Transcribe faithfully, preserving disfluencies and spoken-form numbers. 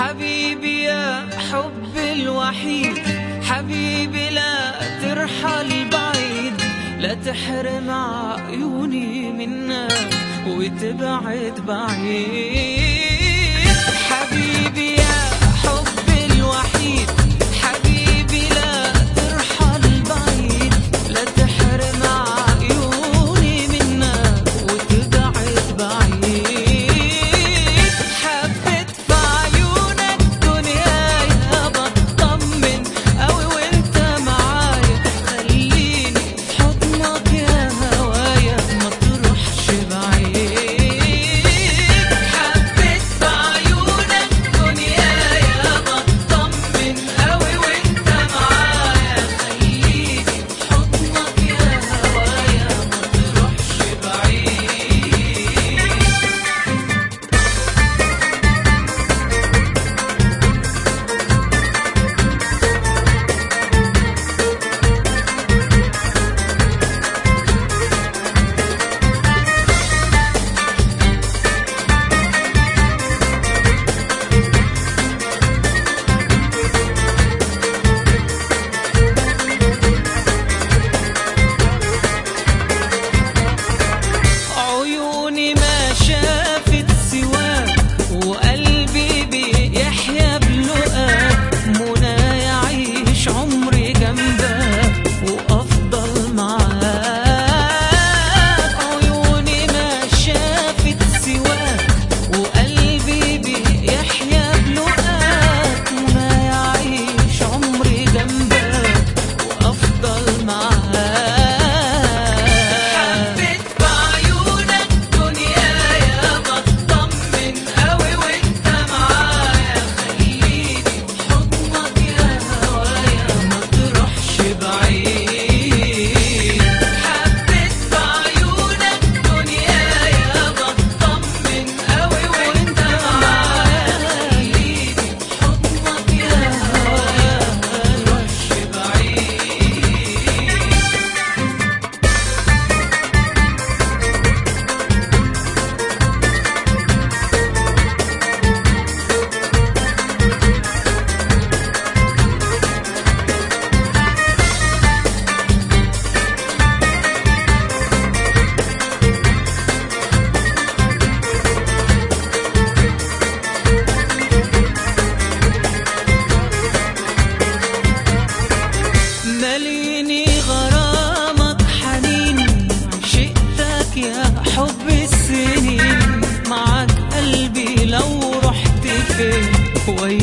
حبيبي يا حبي الوحيد، حبيبي لا ترحل بعيد، لا تحرم عيوني منك وتبعد بعيد. حبيبي يا حبي الوحيد، حبيبي لا ترحل بعيد، لا تحرم عيوني منك وتبعد بعيد. حبيت في عيونك دنيايا، بطمن قوي وانت معايا، خليني في حضنك يا هوايا ما تروحش بعيد. حبيت في عيونك دنيايا، بطمن قوي وانت معايا، خليني في حضنك يا هوايا ما تروحش بعيد. عيوني ما شافت سواك، وقلبي بيحيا بلقاك، منى يعيش عمري جنبك وأفضل معاك. عيوني ما شافت سواك، وقلبي بيحيا بلقاك، منى يعيش عمري جنبك وأفضل معاك. حبيت بعيونك دنيايا، بطمن قوي وانت معايا، خليني في حضنك يا هوايا ما تروحش بعيد. حبيت بعيونك دنيايا، بطمن قوي وانت معايا، خليني في حضنك يا هوايا ما تروحش بعيد. ماليني غرامك حنين، عشقتك يا حب السنين، معاك قلبي لو رحت فين وياك